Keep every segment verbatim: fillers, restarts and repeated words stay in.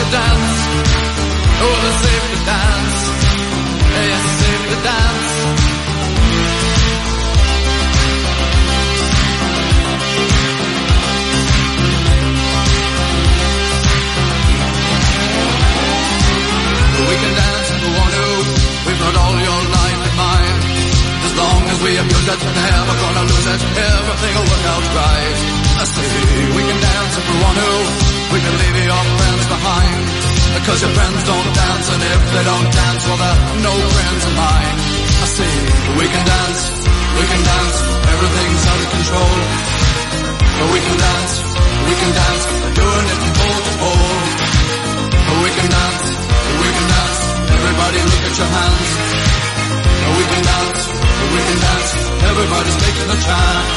to dance. Oh, it's safe to dance. Yes, it's safe to dance. We can dance if we want to. We've got all your life in mind. As long as we abuse it, never gonna lose it. Everything will work out right. I say we can dance if we want to. We can leave your friends behind. Because your friends don't dance, and if they don't dance, well, they're no friends of mine. I say we can dance, we can dance. Everything's out of control. But we can dance, we can dance. We're doing it from pole to pole. But we can dance, we can dance. Everybody look at your hands. But we can dance, we can dance. Everybody's taking a chance.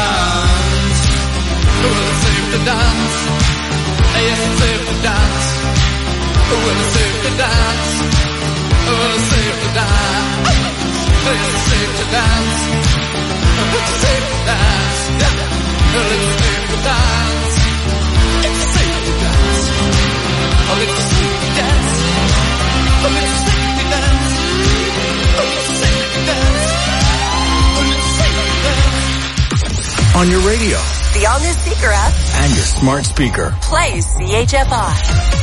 Well, it's safe to dance. Yes, it's safe to dance. Well, it's safe to dance. Well, it's safe to dance. Yes, it's safe to dance. It's safe to dance. Well, it's safe to dance. It's safe to dance. Oh, it's safe to dance. Oh, it's safe to dance. Oh, it's safe to dance. Oh, it's safe to dance. On your radio, the all-new speaker app, and your smart speaker. Play C H F I.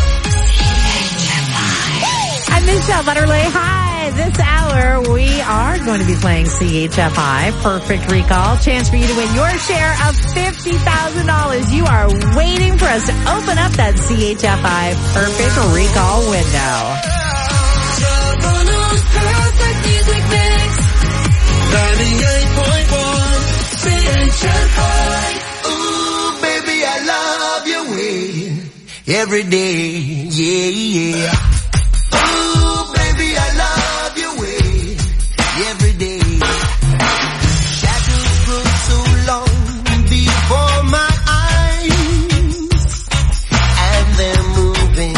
I'm Michelle Butterley. Hi. This hour, we are going to be playing C H F I Perfect Recall. Chance for you to win your share of fifty thousand dollars. You are waiting for us to open up that C H F I Perfect Recall window. Perfect music mix. ninety-eight point one C H F I. Ooh, baby, I love your way every day. Yeah, yeah. Ooh, baby, I love your way every day. Shadows grow so long before my eyes, and they're moving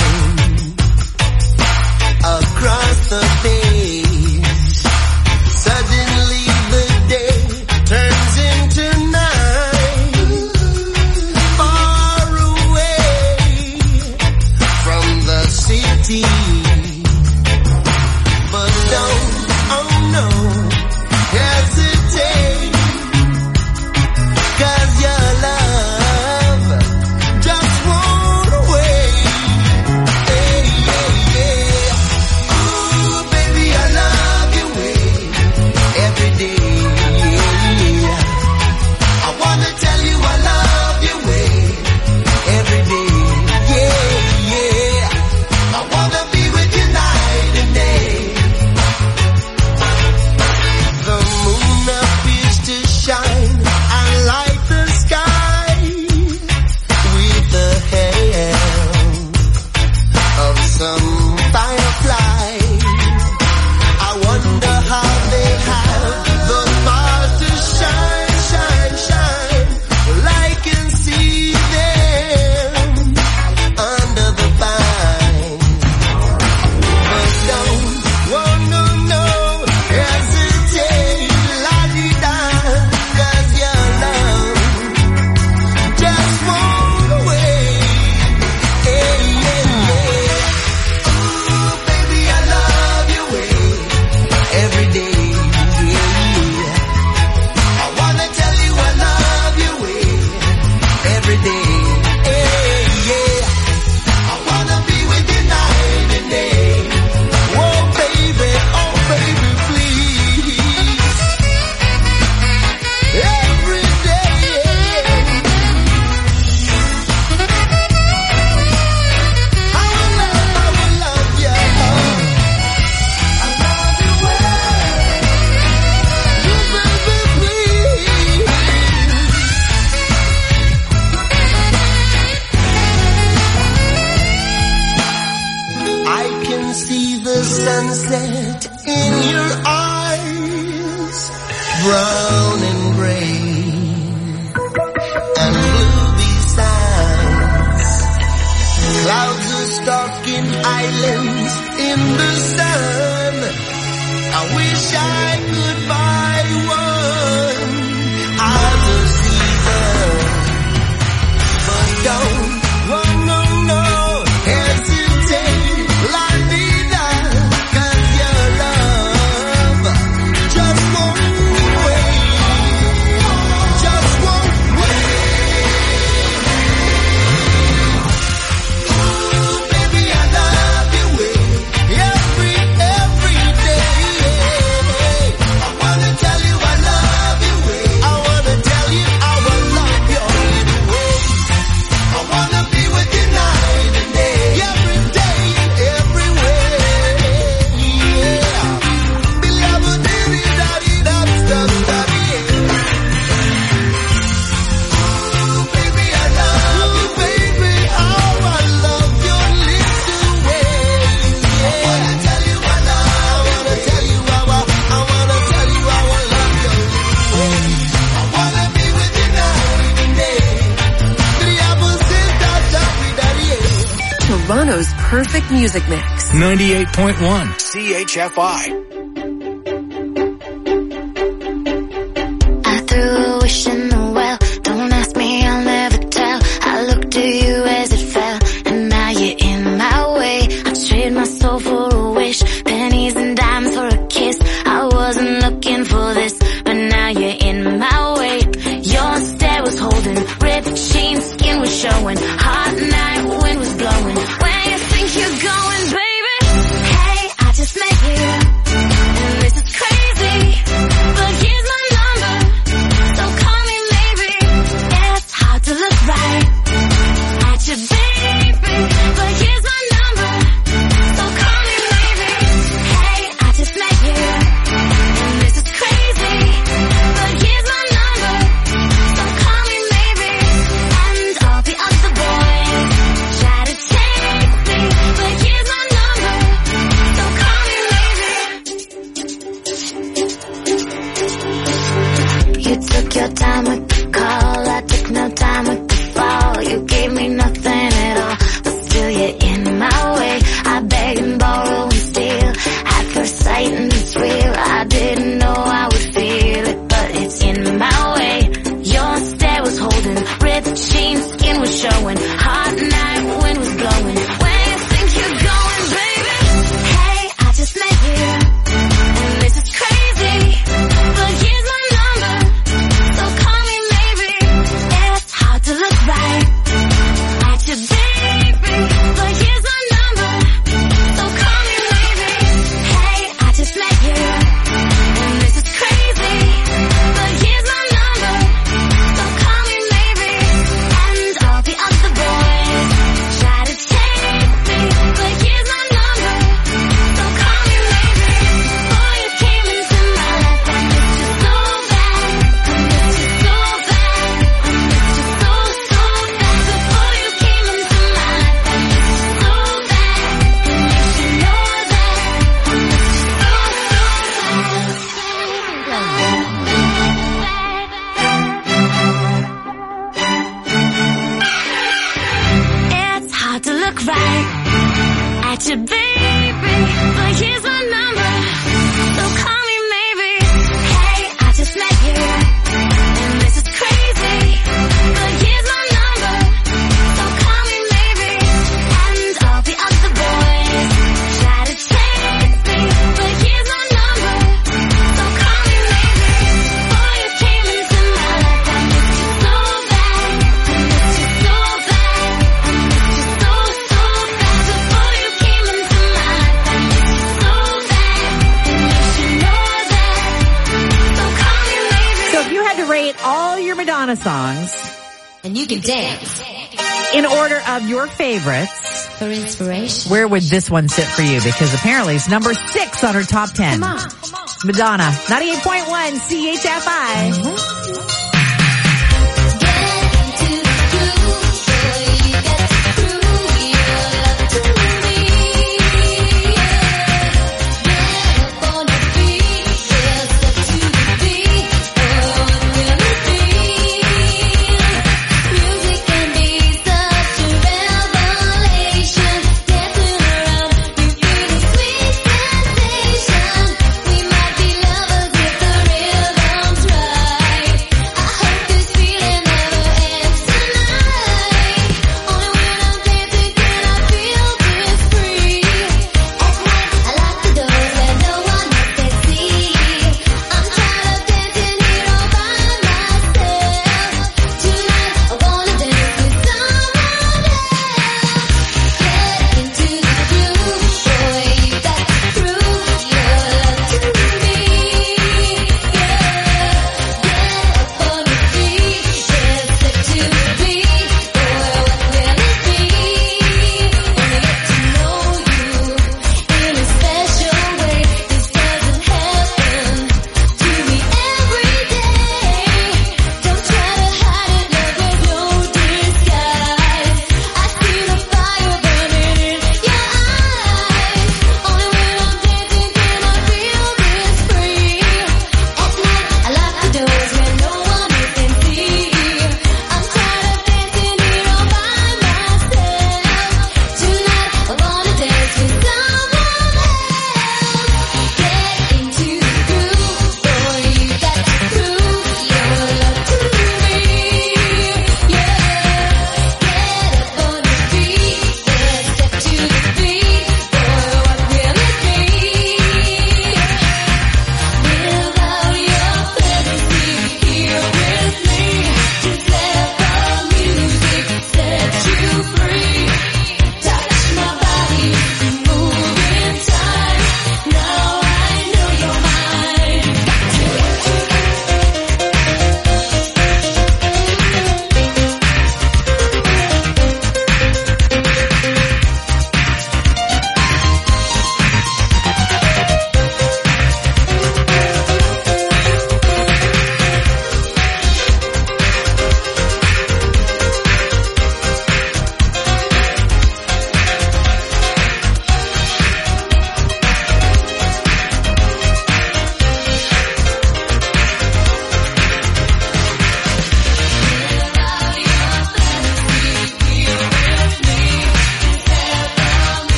across the page. Suddenly the day turns into night, far away from the city. But don't, oh no, hesitate, 'cause your love just won't wait. Hey, yeah, yeah. Ooh, baby, I love your way every day. Yeah. I wanna tell you I love your way every day. Yeah, yeah. I wanna be with you night and day. The moon appears to shine and light the sky with the help of some firefly. I wonder how they have the stars to shine, shine, shine. Well, I can see them under the pines. But don't, oh no, no, hesitate, la-di-da, 'cause your love just won't wait. Hey, yeah, yeah. Ooh, baby, I love your way every day. Yeah. I wanna tell you I love your way every day. Hey, yeah. I wanna be with you night and day. Oh, baby, oh, baby, please. Every day. I will love, I will love you. I love you well. You, baby, please. I can see the sunset in your eyes, brown and gray and blue besides. Clouds are stalking islands in the sun. I wish I could buy one out of season. But don't, oh no, no, hesitate. Toronto's perfect music mix. ninety-eight point one C H F I. I threw a wish in the well. Don't ask me, I'll never tell. I looked at you as it fell, and now you're in my way. I trade my soul for a wish, pennies and dimes for a kiss. I wasn't looking for this, but now you're in my way. Your stare was holding, ripped jeans, skin was showing. Hot night, wind was blowing. Where you think you're going, baby? Hey, I just met you, and this is crazy, but here's my number, so call me maybe. It's hard to look right at you, baby, but here's my number, so call me maybe. Hey, I just met you, and this is crazy, but here's my number, so call me maybe. And all the other boys try to take me, but here's my number, so call me maybe. You took your time with the call, I took no time with the fall. You gave me nothing at all, but still you're in my way. I beg and borrow and steal, at first sight and it's real. I didn't know I would feel it, but it's in my way. Your stare was holding, ripped jeans, skin was showing. Hot night, wind was blowing. Where you think you're going, baby? Hey, I just met you, and this is crazy, but here's my number, so call me maybe. It's hard to look right at you, baby, but here's my number, so call me maybe. Hey, I just met you, and this is crazy, but here's my number, so call me maybe. And all the other boys try to take me, but here's my number, so call me maybe. Before you came into my life, I missed you so bad, I missed you so bad, I missed you so, so bad. Before you came into my life, I missed you so bad, and you know that I missed you so, It's hard to look right at you, baby, but here's my number, so call me maybe. Hey, I just met you, and this is crazy, but here's my number, so call me maybe. And all the other boys try to take me, but here's my number, so call me maybe. Before you came into my life, I missed you so bad, I missed you so bad, I missed you so, so bad. Before you came into my life, I missed you so bad, and you know that, so call me maybe. So if you had to rate all your Madonna songs And you can dance in order of your favorites, for inspiration. where would this one sit for you? Because apparently it's number six on her top ten. Come on. Madonna, ninety-eight point one C H F I. We might be lovers if the rhythm's right.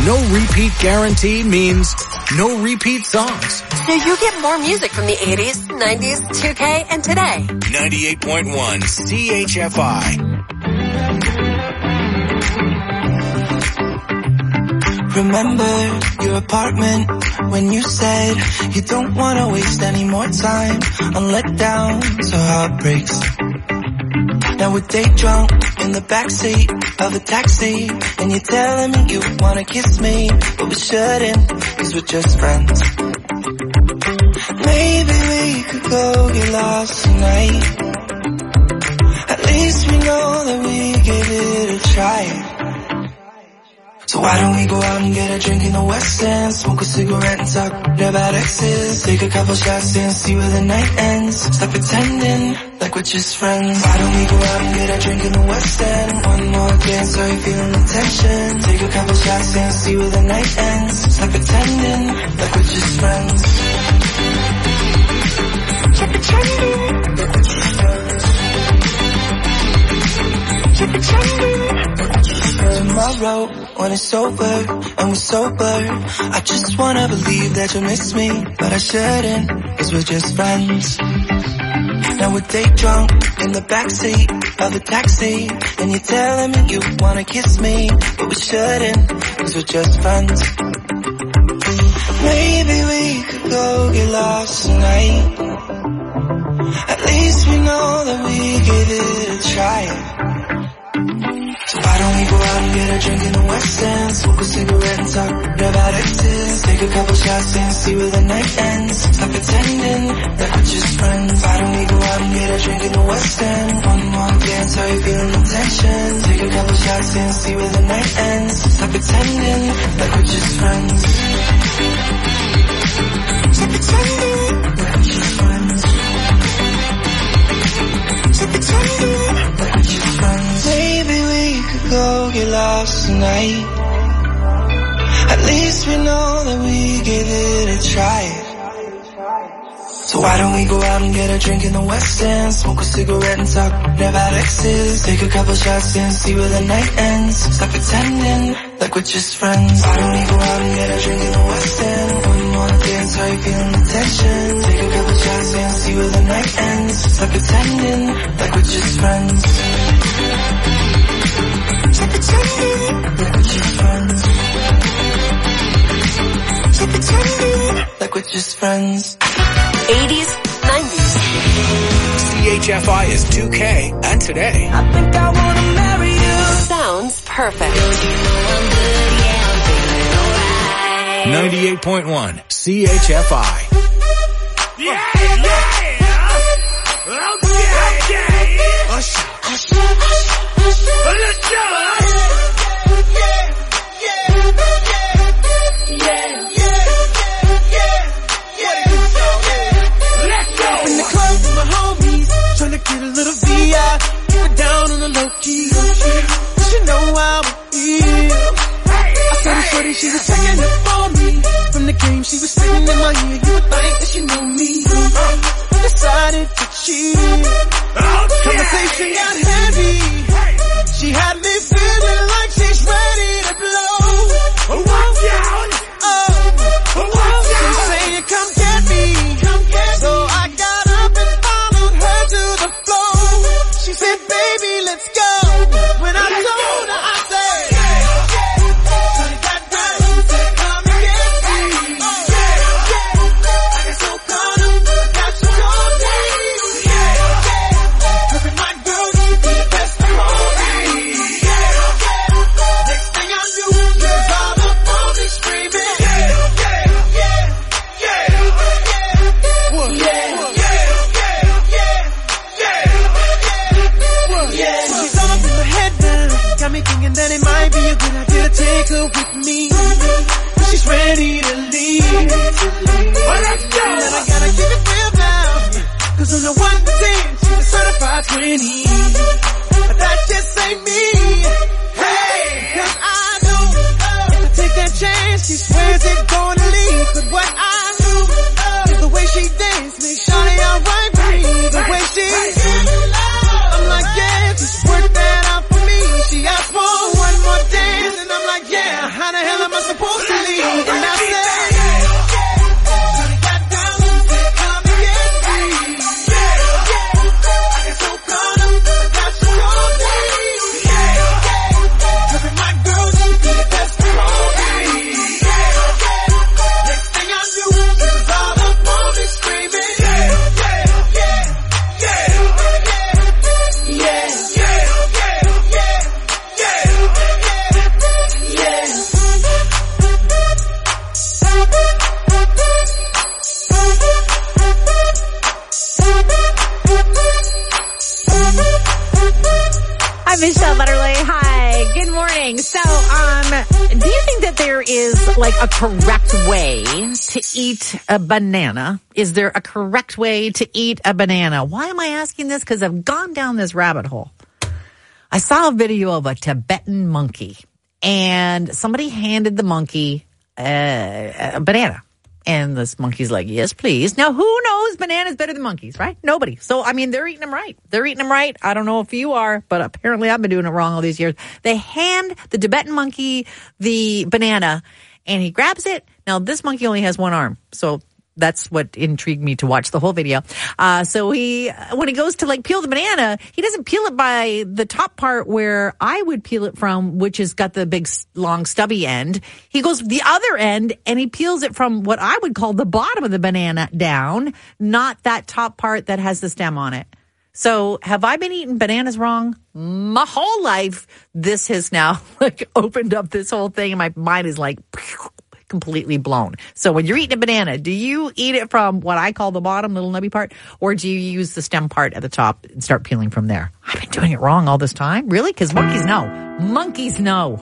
no repeat guarantee means no repeat songs. So you get more music from the eighties, nineties, two K, and today. ninety-eight point one C H F I. Remember your apartment when you said you don't want to waste any more time on letdowns or heartbreaks. Now we're day drunk in the backseat of a taxi, and you're telling me you wanna kiss me, but we shouldn't, cause we're just friends. Maybe we could go get lost tonight. At least we know that we gave it a try. So why don't we go out and get a drink in the West End, smoke a cigarette and talk about exes, take a couple shots and see where the night ends. Stop pretending like we're just friends. Why don't we go out and get a drink in the West End, one more dance, are you feeling the tension? Take a couple shots and see where the night ends. Stop pretending like we're just friends. Keep pretending like we're just friends. Keep pretending. Tomorrow, when it's over and we're sober, I just wanna believe that you miss me, but I shouldn't, cause we're just friends. Now we're day drunk in the backseat of a taxi, and you're telling me you wanna kiss me, but we shouldn't, cause we're just friends. Maybe we could go get lost tonight. At least we know that we gave it a try. So why don't we go out and get a drink in the West End, smoke a cigarette and talk about exes, take a couple shots and see where the night ends. Stop pretending that we're just friends. Why don't we go out and get a drink in the West End, one more dance, are you feeling the tension? Take a couple shots and see where the night ends. Stop pretending like we're just friends. Stop pretending like we're just friends. Stop pretending like we're just friends. Maybe we could go get lost tonight. At least we know that we gave it a try. So why don't we go out and get a drink in the West End, smoke a cigarette and talk about exes, take a couple shots and see where the night ends. Stop pretending like we're just friends. Why don't we go out and get a drink in the West End, one more dance, are you feeling the tension? Take a couple shots and see where the night ends. Stop pretending like we're just friends. Stop pretending like we're just friends. Stop pretending like we're just friends. eighties, nineties. C H F I is two K and today. I think I wanna marry you. Sounds perfect. ninety-eight point one C H F I. Yeah, yeah. Okay, okay. Usher, usher, usher. Let's go. Get a little V I, keep it down on the low key. She know how I feel. I saw the shorty, she was checking up on me. From the game, she was sitting in my ear. You would think that she knew me. I decided to cheat. Conversation got heavy. She had me feeling like she's ready to blow. Watch out! Oh, watch out! She's saying, come get me. Come get me. So I got up and followed her to the floor. She said, baby, let's go. When I told her, I said, Shorty got ready to come and get me. I got so caught up, I got so caught up. Perfect, my girl, you be the best of all me. Next thing I knew, you was all up on me screaming. Got me thinking that it might be a good idea to take her with me. But she's ready to leave. Well, let's go. And I gotta keep it real now. Cause on the one to ten, she's a certified twenty. But that just ain't me. Hey, cause I know if I take that chance, she swears it's gonna leave. But what I knew is the way she danced makes Shawty alright with me. The way she I'm like, yeah, just work that out for me. She asked for one more dance, and I'm like, yeah, how the hell am I supposed morning. So, um, do you think that there is like a correct way to eat a banana? Is there a correct way to eat a banana? Why am I asking this? Because I've gone down this rabbit hole. I saw a video of a Tibetan monkey, and somebody handed the monkey uh, a banana. And this monkey's like, yes, please. Now, who knows bananas better than monkeys, right? Nobody. So, I mean, they're eating them right. They're eating them right. I don't know if you are, but apparently I've been doing it wrong all these years. They hand the Tibetan monkey the banana, and he grabs it. Now, this monkey only has one arm, so that's what intrigued me to watch the whole video. Uh, so he, when he goes to like peel the banana, he doesn't peel it by the top part where I would peel it from, which has got the big long stubby end. He goes the other end and he peels it from what I would call the bottom of the banana down, not that top part that has the stem on it. So have I been eating bananas wrong? My whole life, this has now like opened up this whole thing and my mind is like completely blown. So when you're eating a banana, do you eat it from what I call the bottom, little nubby part, or do you use the stem part at the top and start peeling from there? I've been doing it wrong all this time. Really? Because monkeys know. Monkeys know.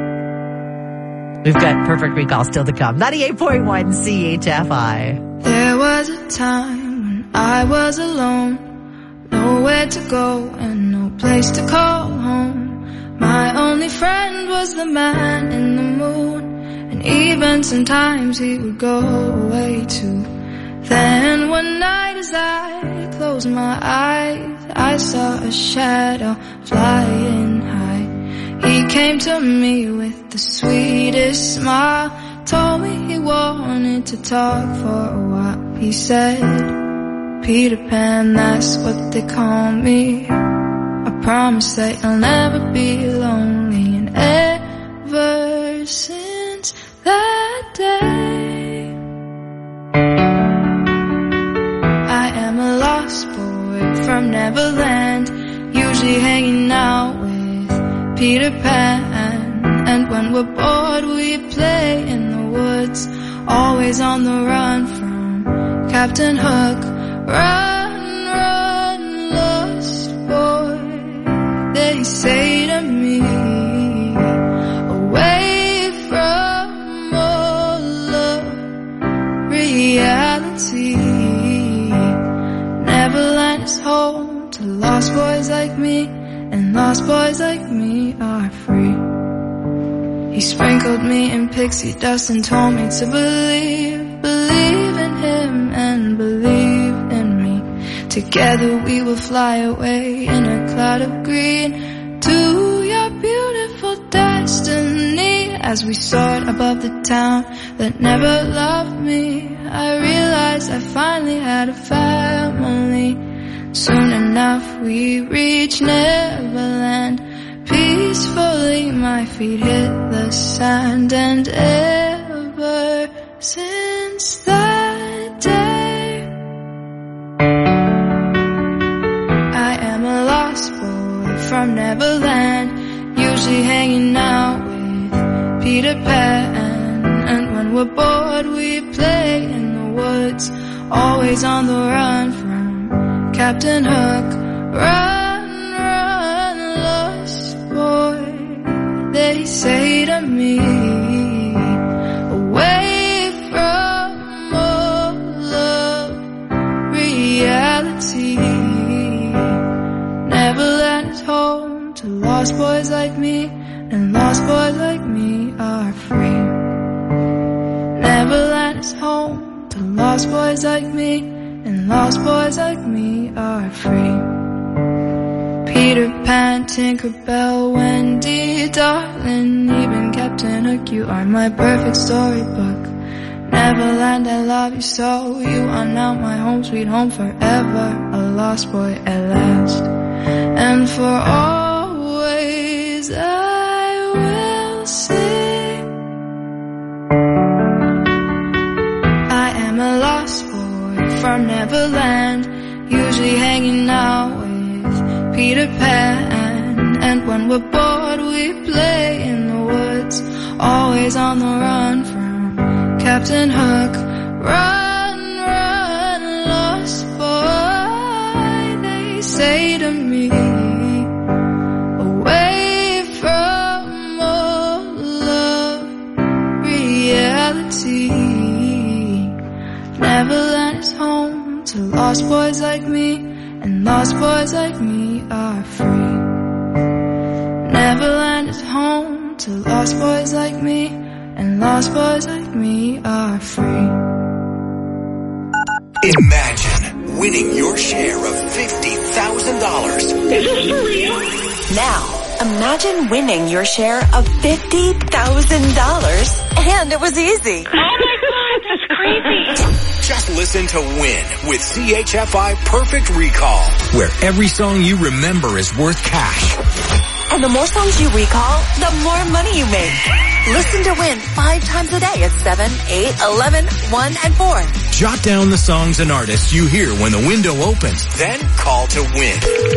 We've got Perfect Recall still to come. ninety-eight point one C H F I. There was a time when I was alone, nowhere to go and no place to call home. My only friend was the man in the moon, and even sometimes he would go away too. Then one night as I closed my eyes, I saw a shadow flying high. He came to me with the sweetest smile, told me he wanted to talk for a while. He said, Peter Pan, that's what they call me. I promise that you'll never be lonely. And ever since that day, I am a lost boy from Neverland, usually hanging out with Peter Pan. And when we're bored we play in the woods, always on the run from Captain Hook. Run, run, lost boy, they say to me, away from all of reality. Neverland is home to lost boys like me, and lost boys like me are free. He sprinkled me in pixie dust and told me to believe, believe in him and believe in me. Together we will fly away in a cloud of green to your beautiful destiny. As we soared above the town that never loved me, I realized I finally had a family. Soon enough we reached Neverland. Peacefully my feet hit the sand, and ever since that day, I am a lost boy from Neverland, usually hanging out with Peter Pan. And when we're bored we play in the woods, always on the run from Captain Hook. Run, run, lost boy, they say to me, away from all of reality. Neverland is home to lost boys like me, and lost boys like me are free. Neverland is home to lost boys like me, and lost boys like me are free. Peter Pan, Tinkerbell, Wendy, darling, even Captain Hook, you are my perfect storybook. Neverland, I love you so, you are now my home, sweet home forever, a lost boy at last. And for always I will sing, I am a lost boy from Neverland, usually hanging out with Peter Pan. And when we're bored we play in the woods, always on the run from Captain Hook. Run, run, lost boy, they say to me, away from all lost boys like me, and lost boys like me are free. Neverland is home to lost boys like me, and lost boys like me are free. Imagine winning your share of fifty thousand dollars. Is this for real? Now, imagine winning your share of fifty thousand dollars, and it was easy. Oh my God, that's crazy. Just listen to Win with C H F I Perfect Recall, where every song you remember is worth cash. And the more songs you recall, the more money you make. Listen to Win five times a day at seven, eight, eleven, one, and four. Jot down the songs and artists you hear when the window opens. Then call to win.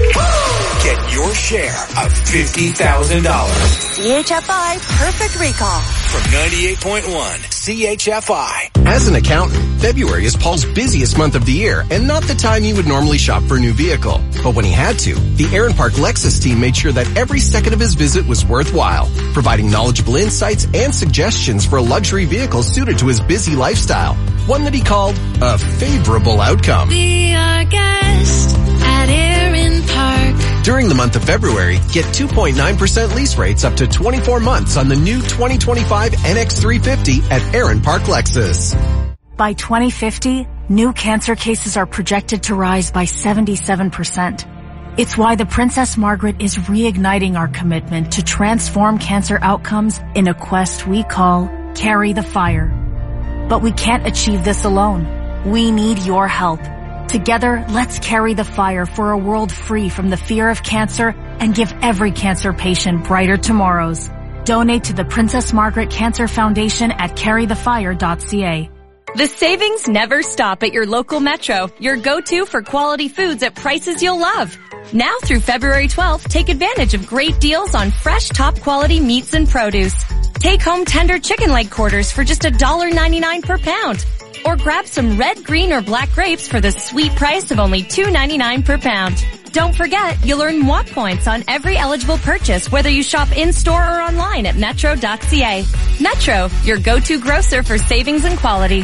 Get your share of fifty thousand dollars. C H F I Perfect Recall. From ninety-eight point one C H F I. As an accountant, February is Paul's busiest month of the year and not the time he would normally shop for a new vehicle. But when he had to, the Aaron Park Lexus team made sure that every second of his visit was worthwhile, providing knowledgeable insights and suggestions for a luxury vehicle suited to his busy lifestyle. One that he called a favorable outcome. Be our guest at Aaron Park. During the month of February, get two point nine percent lease rates up to twenty-four months on the new twenty twenty-five N X three fifty at Aaron Park Lexus. By twenty fifty, new cancer cases are projected to rise by seventy-seven percent. It's why the Princess Margaret is reigniting our commitment to transform cancer outcomes in a quest we call Carry the Fire. But we can't achieve this alone. We need your help. Together, let's carry the fire for a world free from the fear of cancer and give every cancer patient brighter tomorrows. Donate to the Princess Margaret Cancer Foundation at carry the fire dot c a. The savings never stop at your local Metro, your go-to for quality foods at prices you'll love. Now through February twelfth, take advantage of great deals on fresh, top-quality meats and produce. Take home tender chicken leg quarters for just one dollar ninety-nine per pound. Or grab some red, green, or black grapes for the sweet price of only two ninety-nine per pound. Don't forget, you'll earn M W A points on every eligible purchase, whether you shop in-store or online at metro dot c a. Metro, your go-to grocer for savings and quality.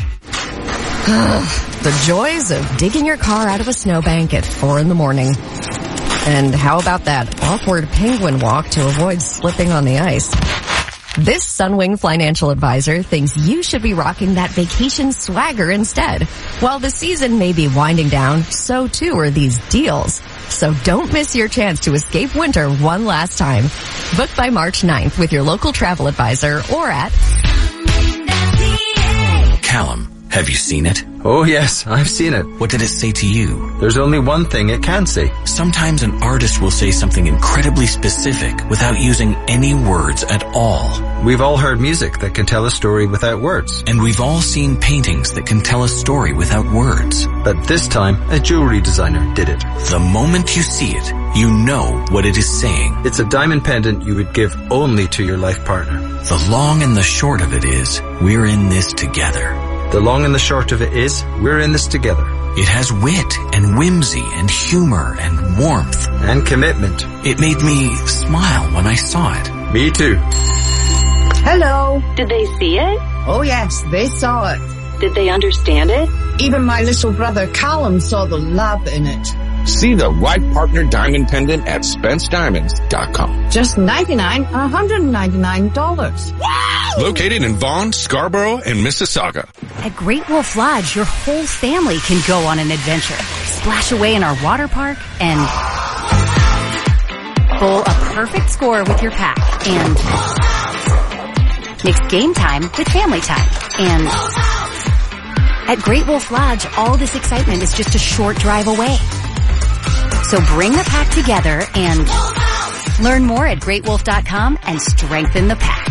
The joys of digging your car out of a snowbank at four in the morning. And how about that awkward penguin walk to avoid slipping on the ice? This Sunwing financial advisor thinks you should be rocking that vacation swagger instead. While the season may be winding down, so too are these deals. So don't miss your chance to escape winter one last time. Book by March ninth with your local travel advisor or at Callum, have you seen it? Oh yes, I've seen it. What did it say to you? There's only one thing it can say. Sometimes an artist will say something incredibly specific without using any words at all. We've all heard music that can tell a story without words. And we've all seen paintings that can tell a story without words. But this time, a jewelry designer did it. The moment you see it, you know what it is saying. It's a diamond pendant you would give only to your life partner. The long and the short of it is, we're in this together. The long and the short of it is, we're in this together. It has wit and whimsy and humor and warmth. And commitment. It made me smile when I saw it. Me too. Hello. Did they see it? Oh yes, they saw it. Did they understand it? Even my little brother Callum saw the love in it. See the right partner diamond pendant at spence diamonds dot com. Just ninety-nine dollars, one hundred ninety-nine dollars. Wow! Located in Vaughan, Scarborough, and Mississauga. At Great Wolf Lodge, your whole family can go on an adventure. Splash away in our water park and bowl a perfect score with your pack. And mix game time with family time. And at Great Wolf Lodge, all this excitement is just a short drive away. So bring the pack together and learn more at great wolf dot com and strengthen the pack.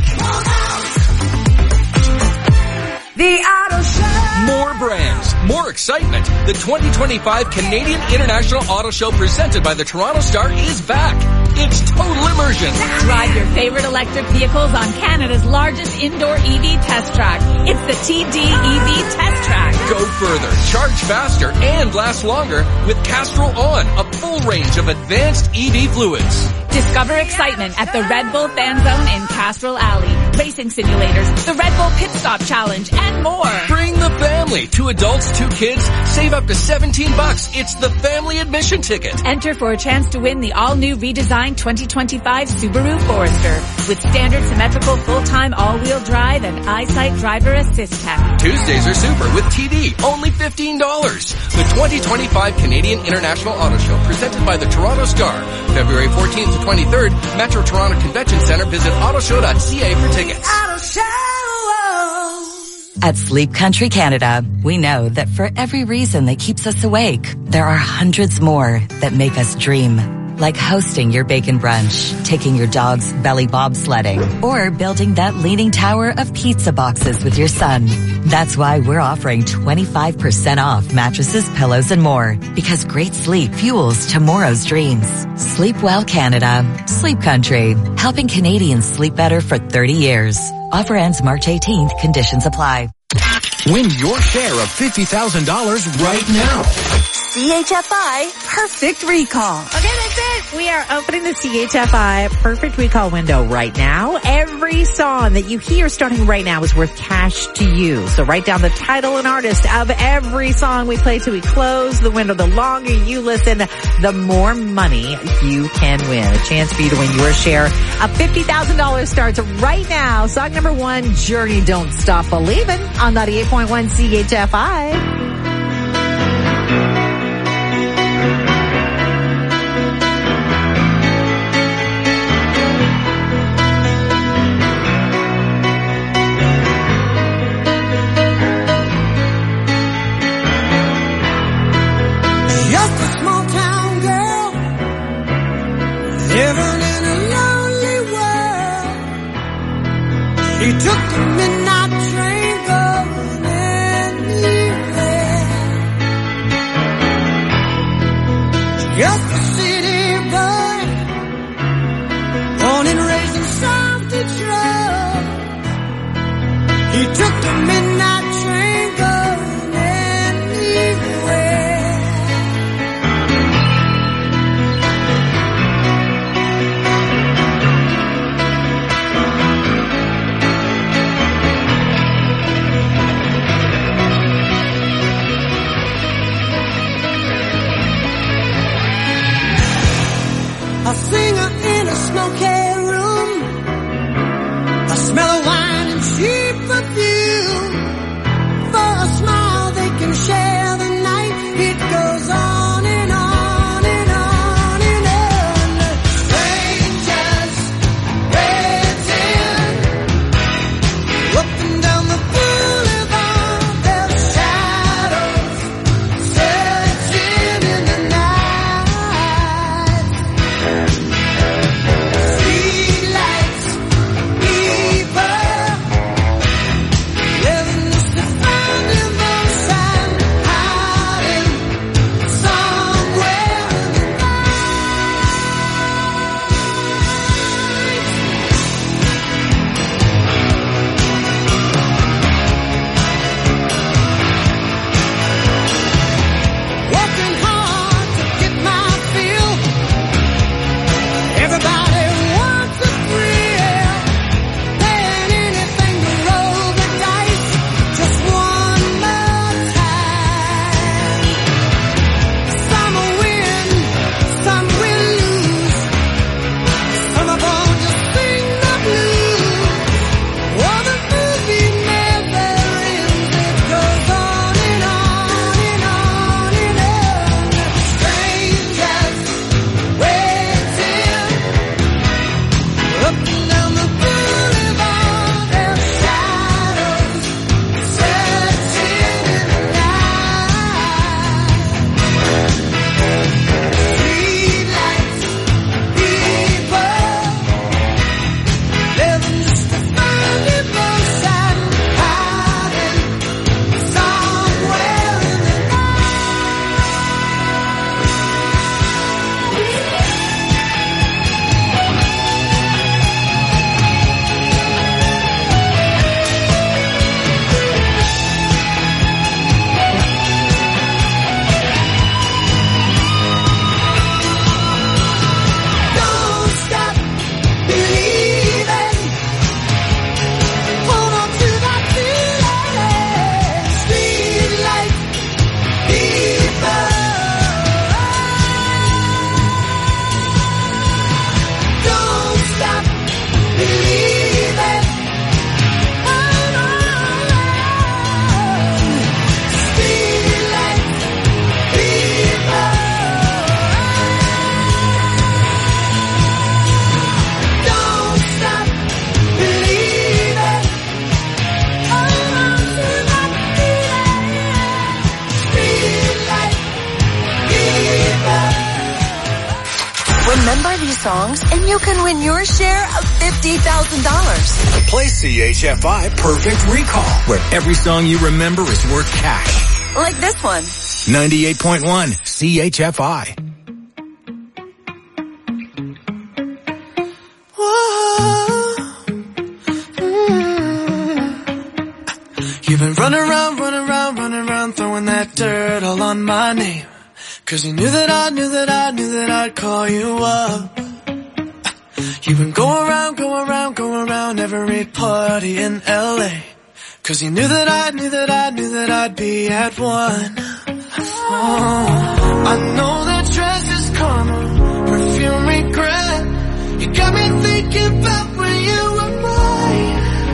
The Auto Show. More brands, more excitement. The twenty twenty-five Canadian International Auto Show presented by the Toronto Star is back. It's total immersion. Drive your favorite electric vehicles on Canada's largest indoor E V test track. It's the T D E V Test Track. Go further, charge faster, and last longer with Castrol On, a full range of advanced E V fluids. Discover excitement at the Red Bull Fan Zone in Castrol Alley. Race racing simulators, the Red Bull Pit Stop Challenge, and more. Bring the family. Two adults, two kids. Save up to seventeen bucks. It's the family admission ticket. Enter for a chance to win the all-new redesigned twenty twenty-five Subaru Forester with standard symmetrical full-time all-wheel drive and EyeSight driver assist tech. Tuesdays are super with T D, only fifteen dollars. The twenty twenty-five Canadian International Auto Show presented by the Toronto Star. February fourteenth to twenty-third, Metro Toronto Convention Center. Visit autoshow dot c a for tickets. At Sleep Country Canada, we know that for every reason that keeps us awake, there are hundreds more that make us dream. Like hosting your bacon brunch, taking your dog's belly bobsledding, or building that leaning tower of pizza boxes with your son. That's why we're offering twenty-five percent off mattresses, pillows, and more. Because great sleep fuels tomorrow's dreams. Sleep well, Canada. Sleep Country. Helping Canadians sleep better for thirty years. Offer ends March eighteenth. Conditions apply. Win your share of fifty thousand dollars right now. C H F I Perfect Recall. Okay, that's it. We are opening the C H F I Perfect Recall window right now. Every song that you hear starting right now is worth cash to you. So write down the title and artist of every song we play till we close the window. The longer you listen, the more money you can win. A chance for you to win your share of fifty thousand dollars starts right now. Song number one, Journey, Don't Stop Believin' on ninety-eight point one C H F I. Living in a lonely world. He took the midnight train going anywhere. Just a city boy, born and raised in South Detroit. He took the midnight train going anywhere. A singer in a smoky room, a smell of wine and cheap perfume. For a smile they can share the night. It goes on and on and on and on. Strangers waiting up and down the boulevard. Their shadows searching in the night. Streetlights, people songs, and you can win your share of fifty thousand dollars. Play C H F I Perfect Recall, where every song you remember is worth cash. Like this one. ninety-eight point one C H F I. You've been running around, running around, running around, throwing that dirt all on my name. Cause you knew that I, knew that I, knew that I'd call you up. You've been going around, going around, going around every party in L A. Cause you knew that I, knew that I, knew that I'd be at one. Oh, I know that dress is karma, perfume regret. You got me thinking about when you were mine.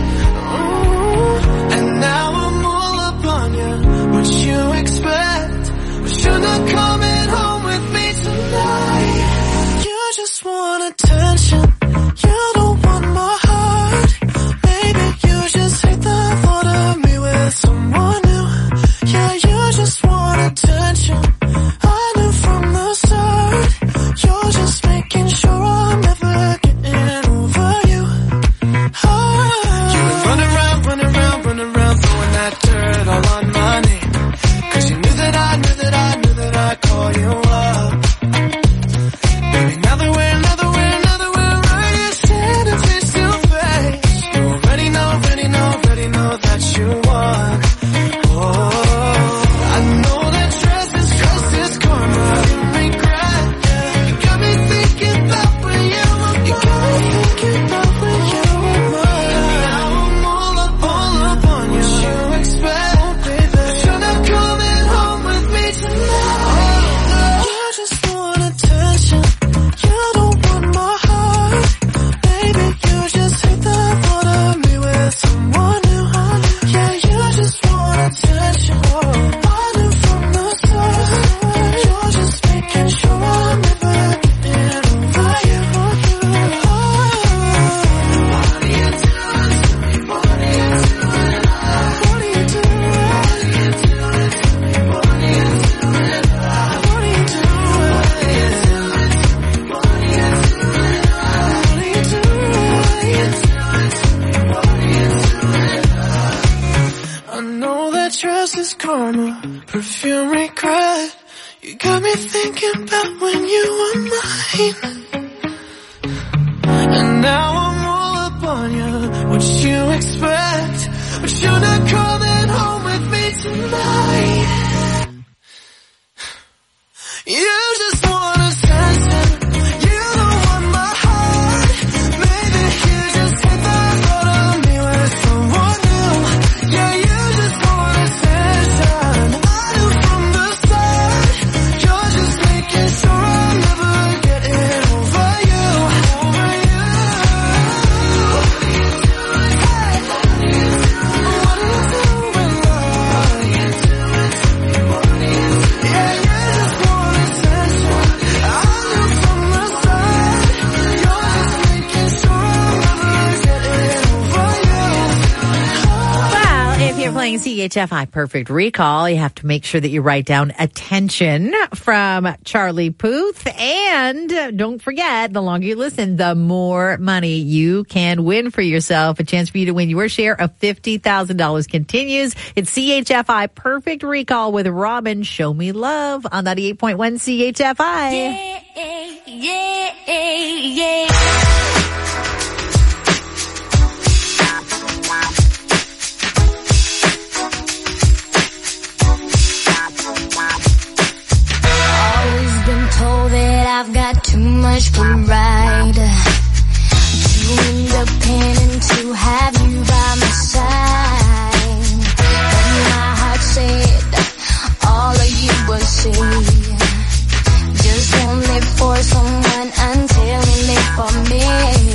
And now I'm all up on you. What you expect? But you're not coming home with me tonight. You just want attention. You don't want my heart. Maybe you just hate the thought of me with someone new. Yeah, you just want attention. I knew from the start. You're just making sure I'm never getting over you. Oh. You've been running around, running around, running around, throwing that dirt all on my name. Cause you knew that I, knew that I, knew that I'd call you up. Baby, now that we're, now that we're, now that we're right here standing face to face, you already know, already know, already know that you won. Oh, I know that dress is cause it's karma, regret. You got me thinking about when you were mine. You got me thinking about when you were mine. Now I'm all up, all up on you. What you expect, baby? But you're not coming home with me tonight. You just want attention. You don't want my heart. Baby, you just hate the thought of me with someone new. Yeah, you just want attention. I knew from the start. You're just making sure I'm never getting over you. What are you doing to me? What are you doing? What are you doing? What are you doing? What are you I know that dress is karma, perfume regret. You got me thinking about when you were mine. And now I'm all up on you. What you expect? But you're not coming home with me tonight. You just want attention. You don't want my heart. Maybe you just hate the thought of me with someone new. Yeah, you just want attention. I knew from the start. You're just making sure I'm never getting over you. Over you. What are you doing? Hey. What are you doing? What are you doing? What are you doing? What are you doing? Yeah, you just want attention. I knew from the start. You're just making sure I'm never getting over you. Well, if you're playing C H F I Perfect Recall, you have to make sure that you write down Attention from Charlie Puth. And don't forget, the longer you listen, the more money you can win for yourself. A chance for you to win your share of fifty thousand dollars continues. It's C H F I Perfect Recall with Robin. Show Me Love on ninety-eight point one C H F I. Yeah, yeah, yeah. Always been told that I've got too much pride, too independent to have you by my side. But my heart said all of you was safe. Just won't live for someone until you live for me.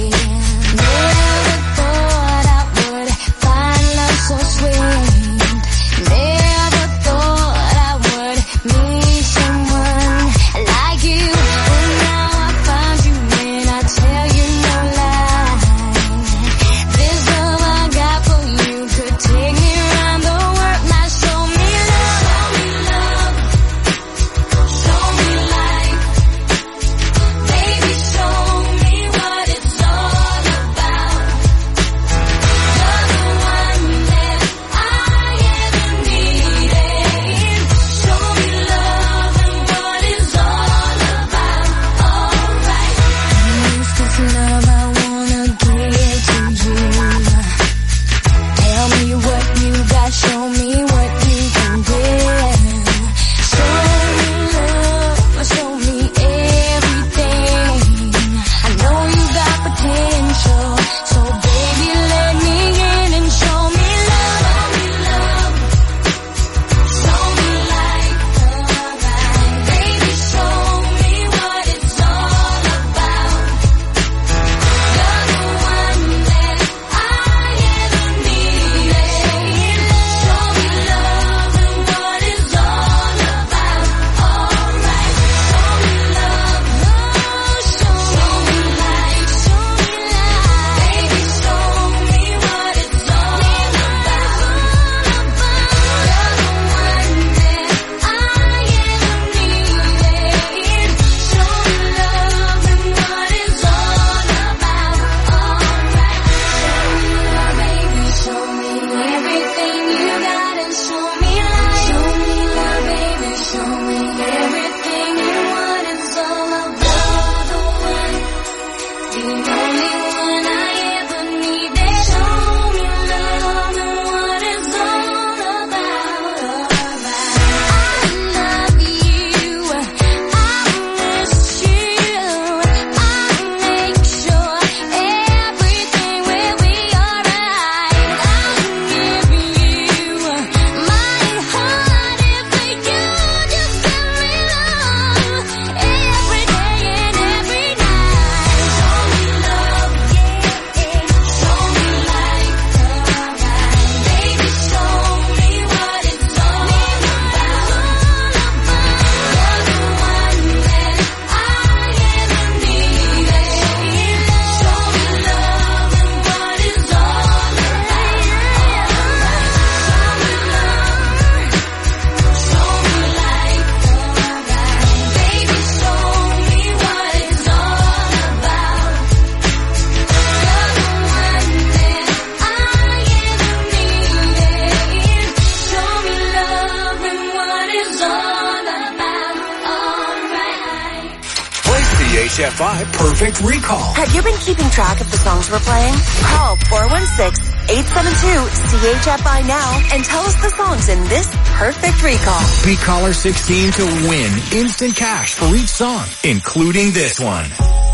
F I Perfect Recall. Have you been keeping track of the songs we're playing? Call four one six, eight seven two, C H F I now and tell us the songs in this Perfect Recall. Be caller sixteen to win instant cash for each song, including this one.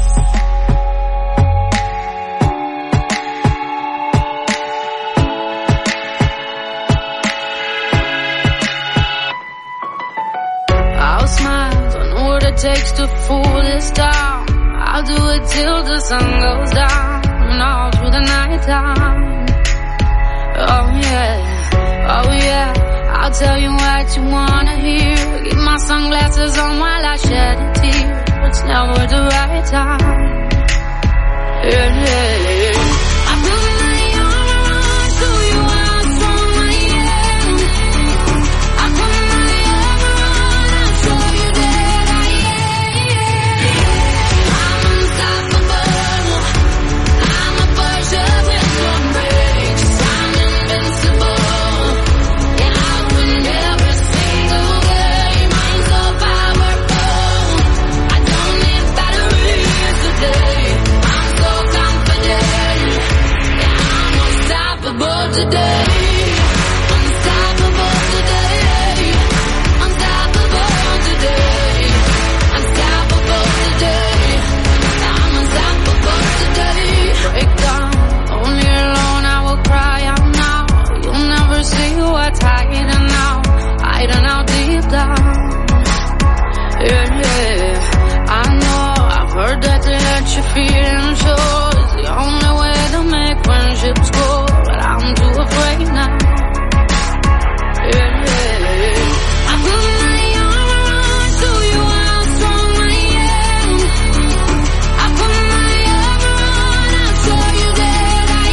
I'll smile, don't know what it takes to fool this town. I'll do it till the sun goes down and all through the night time. Oh yeah, oh yeah, I'll tell you what you wanna hear. Keep my sunglasses on while I shed a tear. It's never the right time. Yeah, yeah, yeah. I put my arm around, show you how strong I am. I put my arm around, I'll show you that I am. I'm unstoppable. I'm a Porsche with no brakes. I'm invincible. Yeah, I win every single game. I'm so powerful. I don't need batteries today. I'm so confident. Yeah, I'm unstoppable today. Unstoppable today. Unstoppable today. Unstoppable today. I'm unstoppable today. Break down, only alone I will cry out now. You'll never see what's hiding out, hiding out deep down. Yeah, yeah, I know, I've heard that to let your feelings show is the only way to make friendships grow, but I'm too afraid now. Yeah, yeah, I put my arm around, show you how strong I am. I put my arm around, I'll show you that I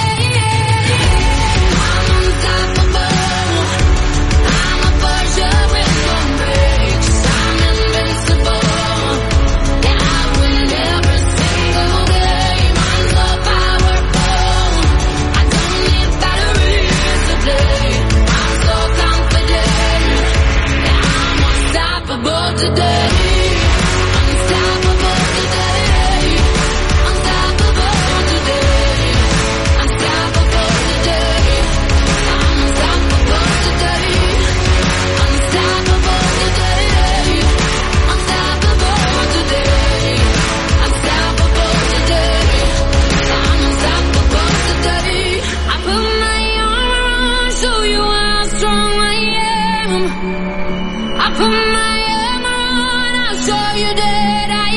am. I'm unstoppable. I'm a Porsche with no brakes. I'm invincible. Yeah, I win every single game. I'm so powerful. I don't need batteries to play. I'm so confident. Yeah, I'm unstoppable today. Unstoppable today. Unstoppable today. Unstoppable today. I'm unstoppable today. Unstoppable today. Unstoppable today. Unstoppable today. I'm unstoppable today. I put my arm around, show you how strong I am. I put my arm around, I'll show you that I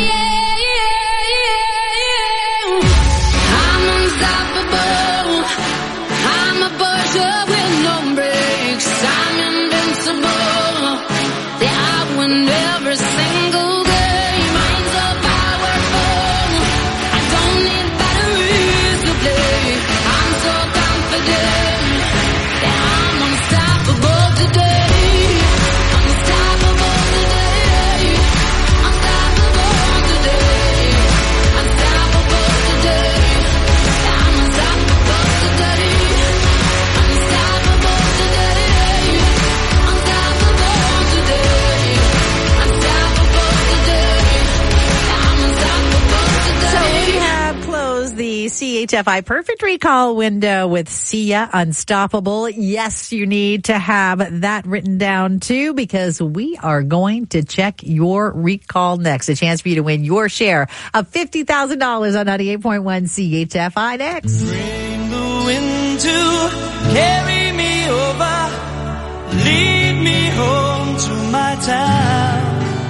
am. I'm unstoppable. I'm a Porsche with no brakes. I'm invincible. Yeah, I win every single game. I'm so powerful. I don't need batteries to play. I'm so confident. Yeah, I'm unstoppable today. Unstoppable today. Unstoppable today. Unstoppable today. I'm unstoppable today. Unstoppable today. Unstoppable today. Unstoppable today. I'm unstoppable today. So we have closed the C H F I Perfect Recall window with Sia Unstoppable. Yes, you need to have that written down too, because we are going to check your recall next. A chance for you to win your share of fifty thousand dollars on ninety-eight point one C H F I next. Bring the wind to carry me over, lead me home to my town.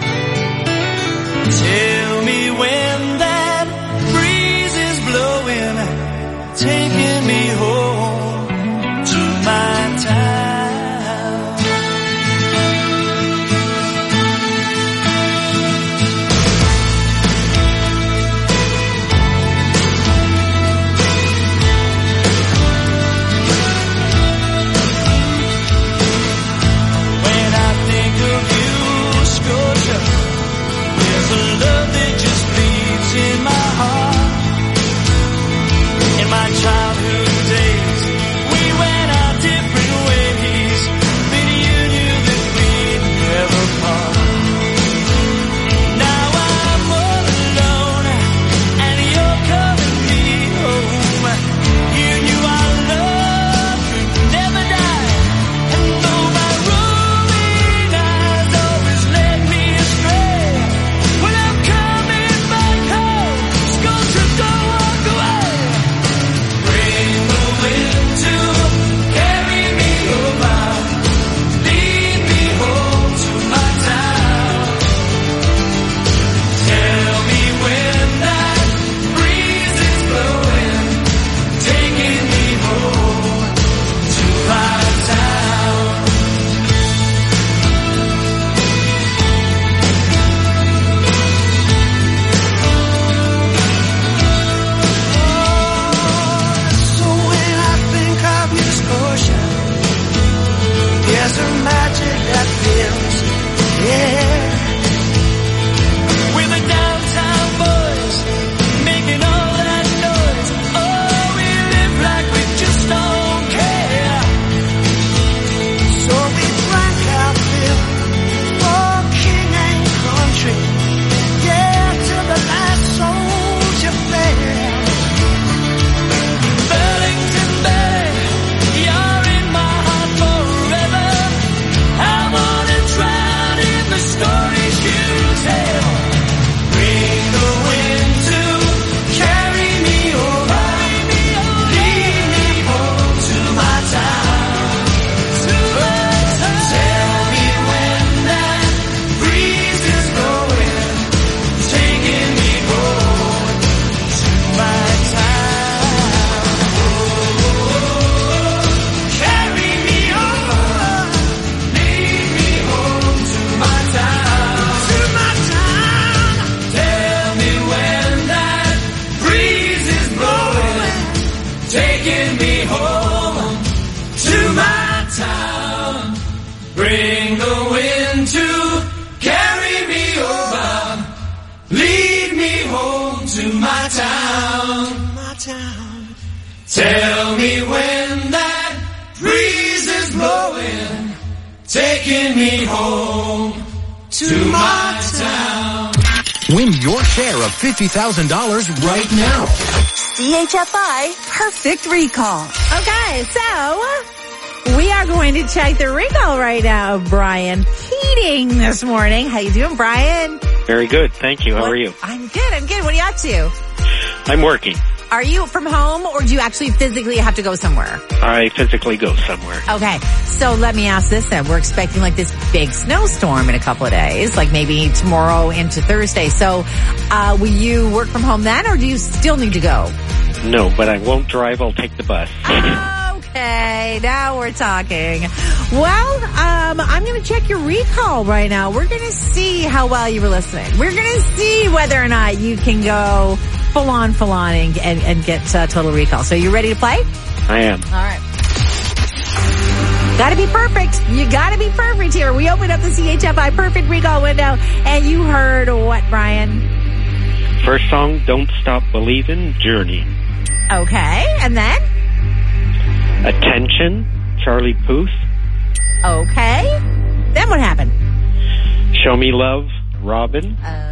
Tell me when that breeze is blowing, taking me home to my town. taking me home to my town. Bring the wind to carry me over. Lead me home to my town. My town. Tell me when that breeze is blowing, taking me home to my town. Win your share of fifty thousand dollars right now. C H F I Perfect Recall. Okay, so we are going to check the recall right now of Brian Keating this morning. How you doing, Brian? Very good. Thank you. How what? are you? I'm good. I'm good. What are you up to? I'm working. Are you from home or do you actually physically have to go somewhere? I physically go somewhere. Okay. So let me ask this then. We're expecting like this big snowstorm in a couple of days, like maybe tomorrow into Thursday. So, uh, will you work from home then or do you still need to go? No, but I won't drive. I'll take the bus. Okay, now we're talking. Well, um, I'm going to check your recall right now. We're going to see how well you were listening. We're going to see whether or not you can go full on, full on and, and, and get uh, total recall. So you ready to play? I am. All right. Gotta be perfect. You gotta be perfect here. We opened up the C H F I Perfect Recall window and you heard what, Brian? First song, Don't Stop Believin', Journey. Okay, and then? Attention, Charlie Puth. Okay. Then what happened? Show Me Love, Robin.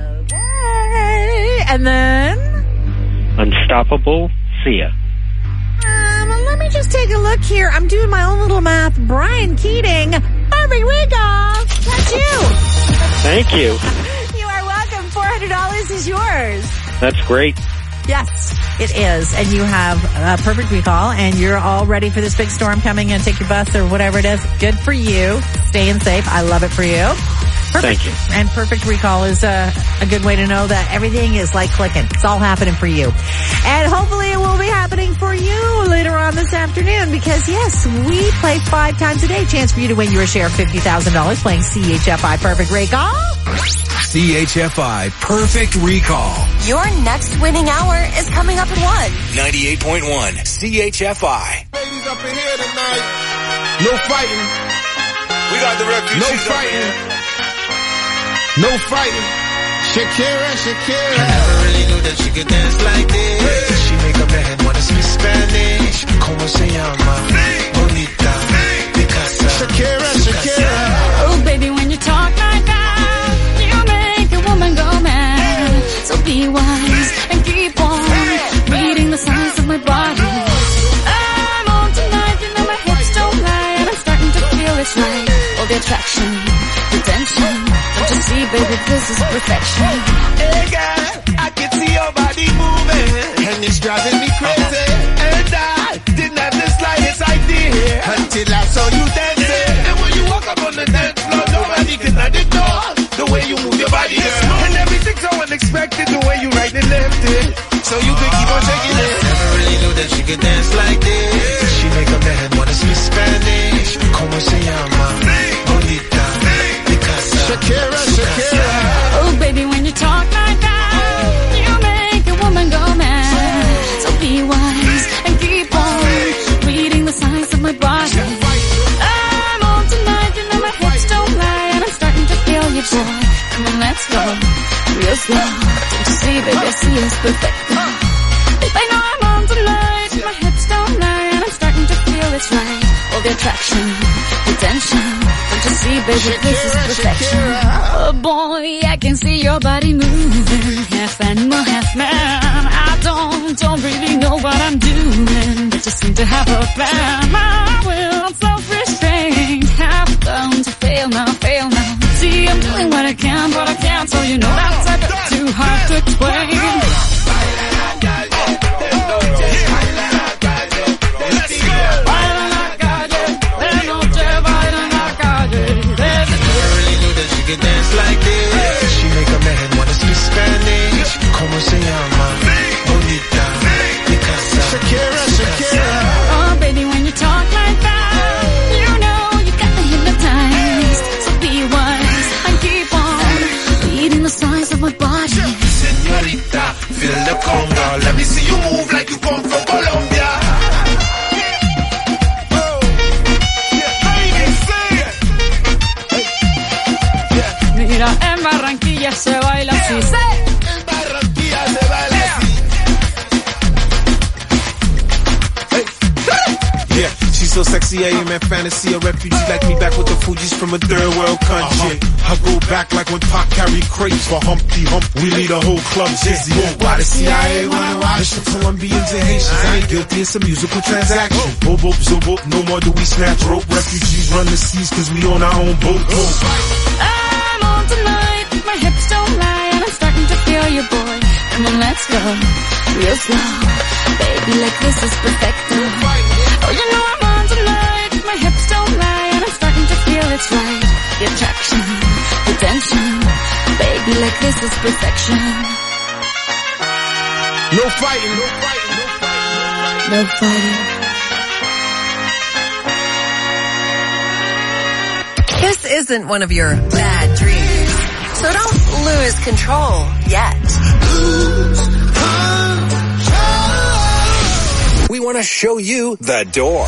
Okay. And then? Unstoppable, Sia. Um, let me just take a look here. I'm doing my own little math. Brian Keating, Perfect Recall. That's you. Thank you. You are welcome. four hundred dollars is yours. That's great. Yes, it is. And you have a Perfect Recall and you're all ready for this big storm coming and take your bus or whatever it is. Good for you. Staying safe. I love it for you. Perfect. Thank you. And Perfect Recall is a, a good way to know that everything is like clicking. It's all happening for you. And hopefully it will be happening for you later on this afternoon because yes, we play five times a day. Chance for you to win your share of fifty thousand dollars playing C H F I Perfect Recall. C H F I Perfect Recall. Your next winning hour is coming up at one. ninety-eight point one C H F I. Ladies up in here tonight. No fighting. We got the refugees. No fighting. No fighting. Shakira, Shakira. I never really knew that she could dance like this. Hey. She make a man wanna speak Spanish. Como se llama? Bonita. Picasa. Shakira, Shakira. Oh, baby, when you talk like that, you make a woman go mad. So be wise and keep on reading the signs of my body. I'm on tonight, you know my hips don't lie, and I'm starting to feel it's right. All the attraction, the tension. Don't you see, baby, this is perfection. Hey, girl, I can see your body moving, and it's driving me crazy. And I didn't have the slightest idea until I saw you dancing. And when you walk up on the dance floor, nobody can ignore the way you move your body, girl. And everything's so unexpected, the way you right and left it. So you could keep on shaking it. Never really knew that she could dance like this. She make a man wanna speak Spanish. Como se llama? Bonita. Picasa. Shakira, Shakira. Oh, baby, when you talk like that, you make a woman go mad. So be wise and keep on reading the signs of my body. I'm on tonight, you know my hips don't lie, and I'm starting to feel your joy. Come on, let's go real slow. Don't you see, baby, I see it's perfect. Babe, I know I'm on tonight, my hips don't lie, and I'm starting to feel it's right. All the attraction, the tension. Don't you see, baby, this is perfection. Oh boy, I can see your body moving, half animal, half man. I don't, don't really know what I'm doing, but just seem to have a plan. My will, I'm self-restrained, half bound to fail now, fail now. See, I'm doing what I can, but I can't, so you know that's a bit too hard to explain. Dance like this. She make a man wanna speak Spanish. Como se llama? Bonita. Picasa. Shakira, Shakira. Oh, baby, when you talk like that, you know you got me hypnotized. So be wise and keep on reading the signs of my body. Señorita, feel the conga. Let me see you move like you come from Colombia. She so sexy, I am at fantasy. A refugee like me back with the Fugees from a third world country. Uh-huh. I go back like when Pac carried crates for Humpty Hump. We lead a whole club dizzy. Why the C I A wanna watch the Colombians and Haitians? I ain't guilty, it's a musical transaction. Boop, boop, zoop, boop, no more do we snatch rope. Refugees run the seas cause we on our own boat. boat. I'm on tonight, my hips don't lie, and I'm starting to feel you, boy. Come on, let's go, real slow. Baby, like this is perfecto. Oh, you know I'm on tonight, my hips don't lie, and I'm starting to feel it's right. The attraction, the tension. Baby, like this is perfection. No fighting, no fighting, no fighting. No fighting. This isn't one of your bad dreams, so don't lose control yet. We want to show you the door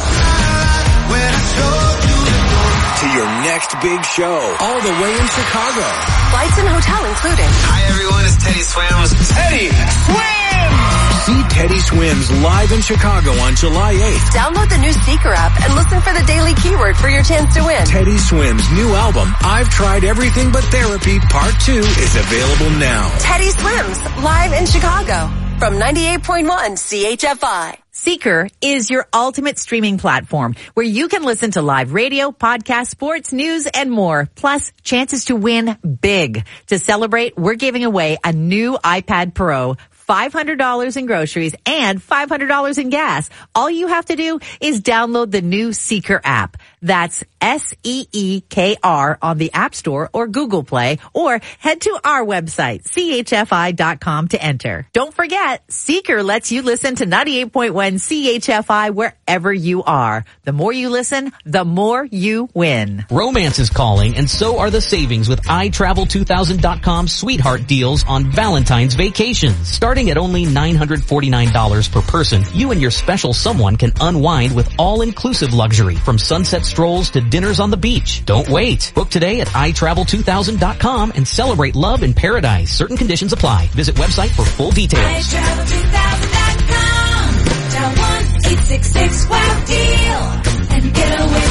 to your next big show, all the way in Chicago. Flights and hotel included. Hi everyone, it's Teddy Swims. Teddy Swims! See Teddy Swims live in Chicago on July eighth. Download the new Seeker app and listen for the daily keyword for your chance to win. Teddy Swims' new album, I've Tried Everything But Therapy, Part two, is available now. Teddy Swims, live in Chicago from ninety-eight point one C H F I. Seeker is your ultimate streaming platform where you can listen to live radio, podcasts, sports, news, and more. Plus, chances to win big. To celebrate, we're giving away a new iPad Pro, five hundred dollars in groceries, and five hundred dollars in gas. All you have to do is download the new Seeker app. That's S E E K R on the App Store or Google Play, or head to our website, C H F I dot com to enter. Don't forget, Seeker lets you listen to ninety-eight point one C H F I wherever you are. The more you listen, the more you win. Romance is calling, and so are the savings with i travel two thousand dot com sweetheart deals on Valentine's vacations. Starting at only nine hundred forty-nine dollars per person, you and your special someone can unwind with all-inclusive luxury from sunset strolls to dinners on the beach. Don't wait. Book today at i travel two thousand dot com and celebrate love in paradise. Certain conditions apply. Visit website for full details. i travel two thousand dot com. Dial one eight six six wow deal and get away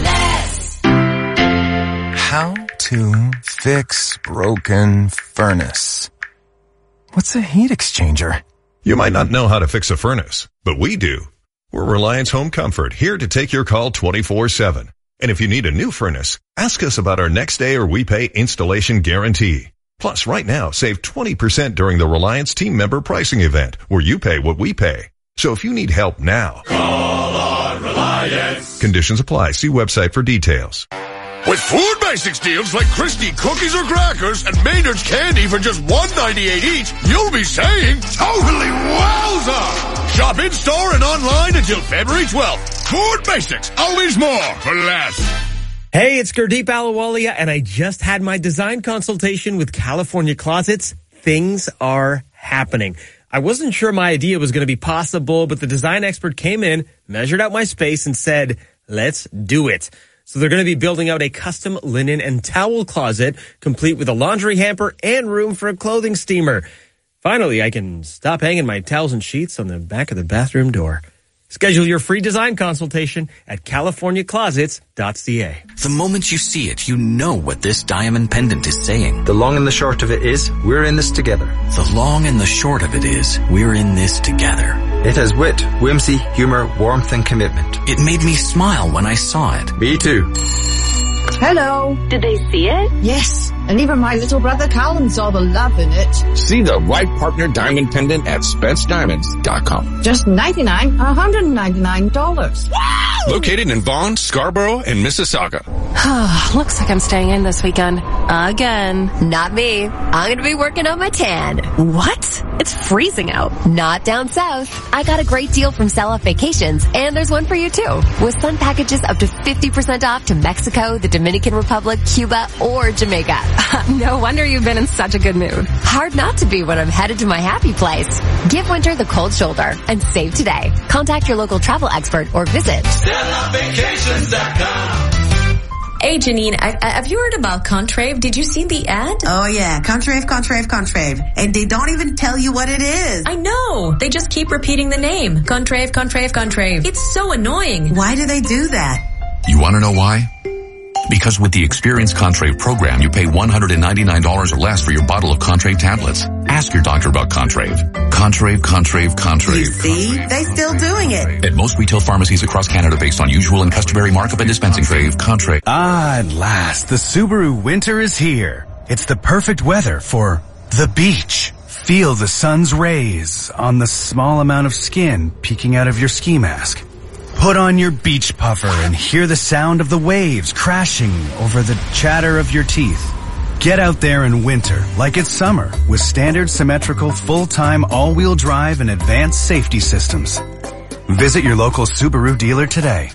for less. How to fix broken furnace. What's a heat exchanger? You might not know how to fix a furnace, but we do. We're Reliance Home Comfort, here to take your call twenty-four seven. And if you need a new furnace, ask us about our next day or we pay installation guarantee. Plus, right now, save twenty percent during the Reliance Team Member Pricing Event, where you pay what we pay. So if you need help now, call on Reliance. Conditions apply. See website for details. With Food Basics deals like Christie cookies or crackers and Maynard's candy for just one ninety-eight each, you'll be saying, totally wowza! Shop in-store and online until February twelfth. Food Basics, always more for less. Hey, it's Gurdeep Ahluwalia, and I just had my design consultation with California Closets. Things are happening. I wasn't sure my idea was going to be possible, but the design expert came in, measured out my space, and said, let's do it. So they're going to be building out a custom linen and towel closet, complete with a laundry hamper and room for a clothing steamer. Finally, I can stop hanging my towels and sheets on the back of the bathroom door. Schedule your free design consultation at california closets dot c a. The moment you see it, you know what this diamond pendant is saying. The long and the short of it is, we're in this together. The long and the short of it is, we're in this together. It has wit, whimsy, humor, warmth, and commitment. It made me smile when I saw it. Me too. Hello. Did they see it? Yes, and even my little brother Callum saw the love in it. See the right partner diamond pendant at spence diamonds dot com. Just ninety-nine dollars, one hundred ninety-nine dollars. Wow! Located in Vaughan, Scarborough, and Mississauga. Looks like I'm staying in this weekend. Again. Not me. I'm going to be working on my tan. What? It's freezing out. Not down south. I got a great deal from Sell Off Vacations, and there's one for you too. With sun packages up to fifty percent off to Mexico, the Dominican Republic, Cuba, or Jamaica. No wonder you've been in such a good mood. Hard not to be when I'm headed to my happy place. Give winter the cold shoulder and save today. Contact your local travel expert or visit Sell Off Vacations dot com. Hey, Janine, I, I, have you heard about Contrave? Did you see the ad? Oh, yeah. Contrave, Contrave, Contrave. And they don't even tell you what it is. I know. They just keep repeating the name. Contrave, Contrave, Contrave. It's so annoying. Why do they do that? You want to know why? Because with the Experience Contrave program, you pay one hundred ninety-nine dollars or less for your bottle of Contrave tablets. Ask your doctor about Contrave. Contrave, Contrave, Contrave. You see? They still doing it. At most retail pharmacies across Canada based on usual and customary markup and dispensing fee. Contrave. Ah, at last, the Subaru winter is here. It's the perfect weather for the beach. Feel the sun's rays on the small amount of skin peeking out of your ski mask. Put on your beach puffer and hear the sound of the waves crashing over the chatter of your teeth. Get out there in winter like it's summer with standard symmetrical full-time all-wheel drive and advanced safety systems. Visit your local Subaru dealer today.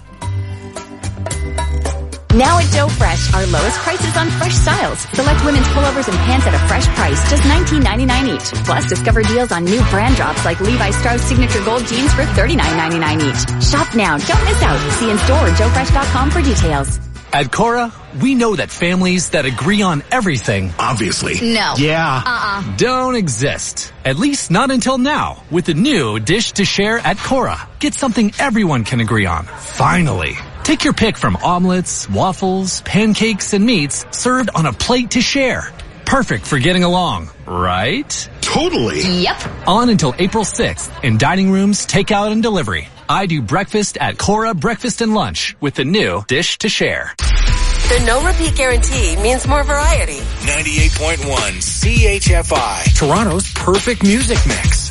Now at Joe Fresh, our lowest prices on fresh styles. Select women's pullovers and pants at a fresh price, just nineteen ninety-nine each. Plus, discover deals on new brand drops like Levi Strauss Signature Gold jeans for thirty-nine ninety-nine each. Shop now, don't miss out. See in store or joe fresh dot com for details. At Cora, we know that families that agree on everything, obviously, No. yeah, Uh-uh. don't exist. At least not until now, with the new Dish to Share at Cora. Get something everyone can agree on. Finally. Take your pick from omelets, waffles, pancakes, and meats served on a plate to share. Perfect for getting along, right? Totally. Yep. On until April sixth in dining rooms, takeout, and delivery. I do breakfast at Cora Breakfast and Lunch with the new Dish to Share. The no repeat guarantee means more variety. ninety-eight point one C H F I. Toronto's perfect music mix.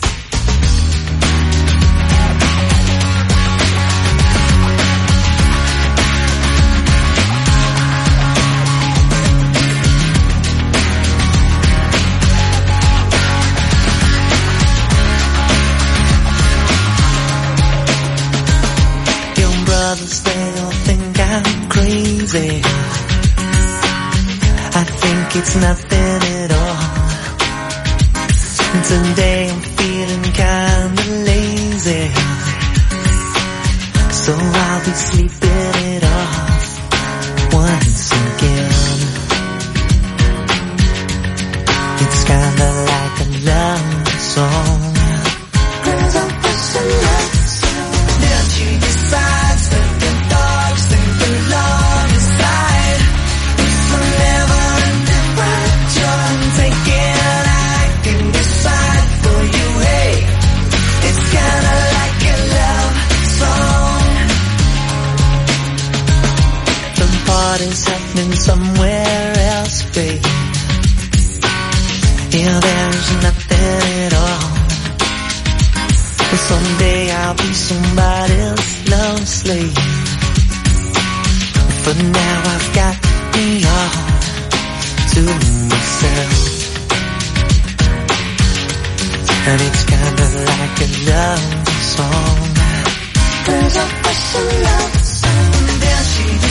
Brothers, they all think I'm crazy. I think it's nothing at all. Today I'm feeling kinda lazy, so I'll be sleeping it off once again. It's kinda like a love song. Cause I'm pushing love song. Then she decides that the dogs think the love inside is forever indifferent. You're taking, I can decide for you. Hey, it's kinda like a love song. The party's happening somewhere else, babe. Yeah, there's nothing at all. But someday I'll be somebody else's love slave. For now I've got me all to myself. And it's kinda like a love song. Cause I'm a love song. Then she